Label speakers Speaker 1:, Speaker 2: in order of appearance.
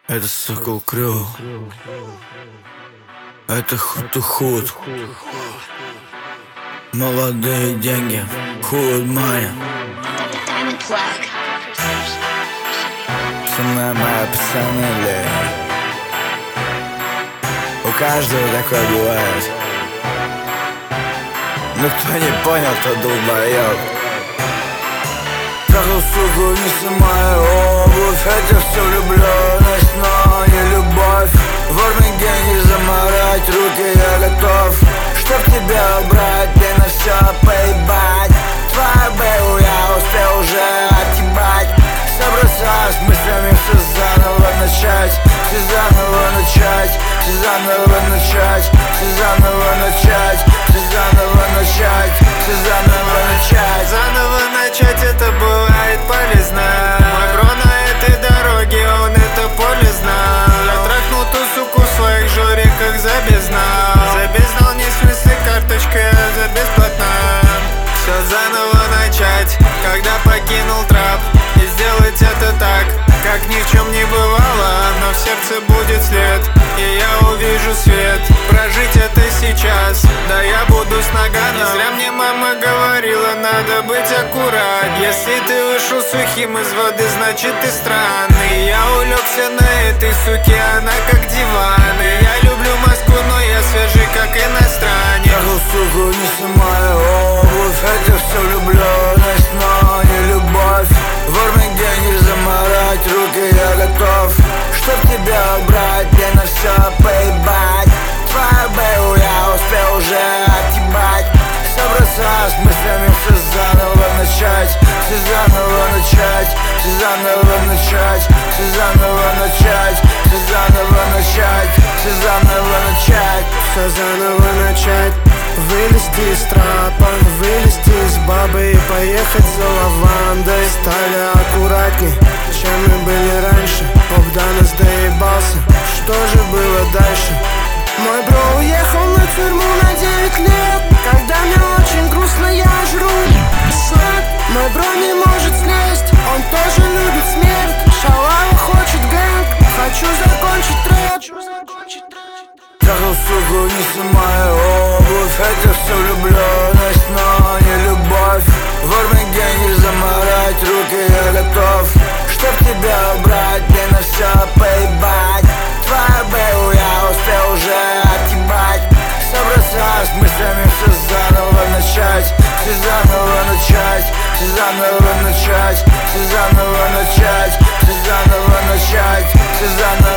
Speaker 1: Это Сокол Крю. Это худ-то-худ. Молодые деньги, худ money. Ценная моя пацаны, бля. У каждого такое бывает. Но кто не понял, тот долбоёб. Трахал суку, не снимая обувь. Это все влюбленность, но не любовь. В армии гений заморать руки я готов. Чтоб тебя убрать, мне на все поебать. Твою бэйбу я успел уже отъебать. Собраться с мыслями, все заново начать. Все заново начать, все заново начать. Все заново начать, все заново начать. Все заново начать.
Speaker 2: Заново начать это бывает полезно. Мой бро на этой дороге, он это поле знал. Я трахнул ту суку в своих жориках за безнал. За безнал не в смысле карточка, а за бесплатно. Все заново начать, когда покинул трап. И сделать это так, как ни в чем не бывало. Но в сердце будет след, и я увижу свет. Прожить это сейчас, да я буду с нагана. Не зря мне мама говорила, надо быть аккурат. Если ты вышел сухим из воды, значит ты странный. Я улегся на этой суке, она как диван. И я люблю Москву, но я свежий как иностранец.
Speaker 1: Трахал суку, не снимая обувь. Это все влюбленность, но не любовь. В армии гений заморать руки я готов. Чтоб тебя убрать, мне на все поебать. Твою бэйбу я успел уже отъебать. Собраться с мыслями, все заново начать. Все заново начать, все заново начать. Все заново начать, все заново начать. Все заново начать.
Speaker 2: Все заново начать. Вылезти из трапа, вылезти из бабы и поехать за лавандой. Стали аккуратней, чем мы были раньше. Поп до нас доебался, что же было дальше? Мой бро уехал на тюрьму на 9 лет. Когда мне очень грустно, я жру сет. Мой бро не может слезть, он тоже любит смерть. Шалава хочет гэнг, хочу закончить трэп.
Speaker 1: Трахал суку, не снимая обувь. Это все влюбленность, но не любовь. В армии гений заморать руки я готов. Чтоб тебя убрать, мне на все поебать. Твою бэйбу я успел уже отъебать. Собраться с мыслями, все заново начать. Все заново начать, все заново начать. Все заново начать, все заново начать. Все заново